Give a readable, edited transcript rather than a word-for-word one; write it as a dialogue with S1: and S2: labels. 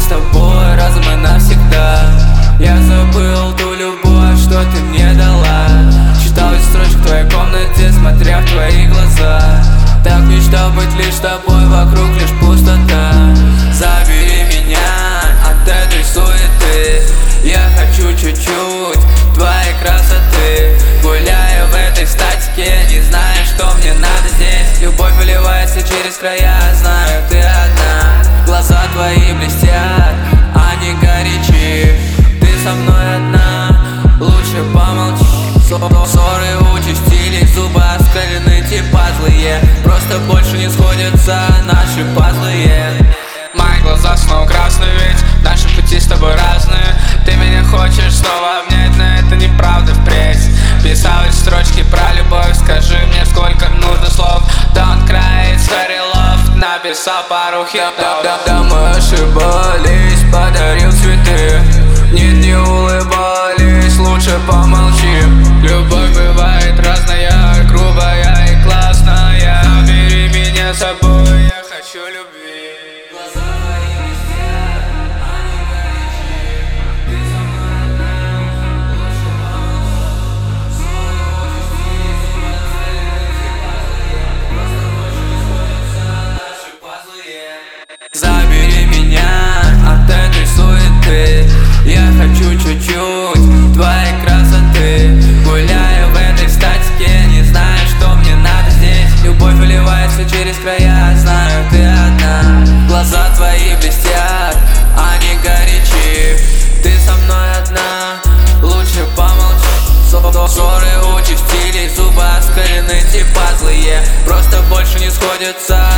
S1: тобой разом и навсегда. Я забыл ту любовь, что ты мне дала. Читал эти строчки в твоей комнате, смотря в твои глаза. Так мечтал быть лишь с тобой, вокруг лишь пустота. Забери меня от этой суеты. Я хочу чуть-чуть твоей красоты. Гуляю в этой статике, не знаю, что мне надо здесь. Любовь выливается через края, знаю, ты одна. Глаза твои блестят, они горячи. Ты со мной одна, лучше помолчи. Ссоры участились, зубы оскалены, типа злые. Просто больше не сходятся наши пазлы.
S2: Мои глаза снова красные, ведь наши пути с тобой разные. Ты меня хочешь снова обнять, но это неправда впредь. Писал эти строчки про любовь, скажи мне, сколько нужно слов. Don't cry, it's very love. Написал пару хитов.
S1: Да, мы ошибались, подарил цветы. Нет, не улыбались, лучше помолчи.
S2: Любовь бывает разная, грубая и классная. Забери меня с собой, я хочу любви.
S1: Глаза твои блестят, они горячи. Ты со мной одна, лучше помолчи. Ссоры участились, зубы оскалены, типа злые. Просто больше не сходятся наши пазлы. Забери меня от этой суеты. Я хочу чуть-чуть твоей красоты. Гуляю в этой статике, не знаю, что мне надо здесь. Любовь выливается через края, знаю, ты одна. Глаза твои блестят, они горячи. Ты со мной одна, лучше помолчи. Ссоры участились, зубы оскалены, типа злые. Просто больше не сходятся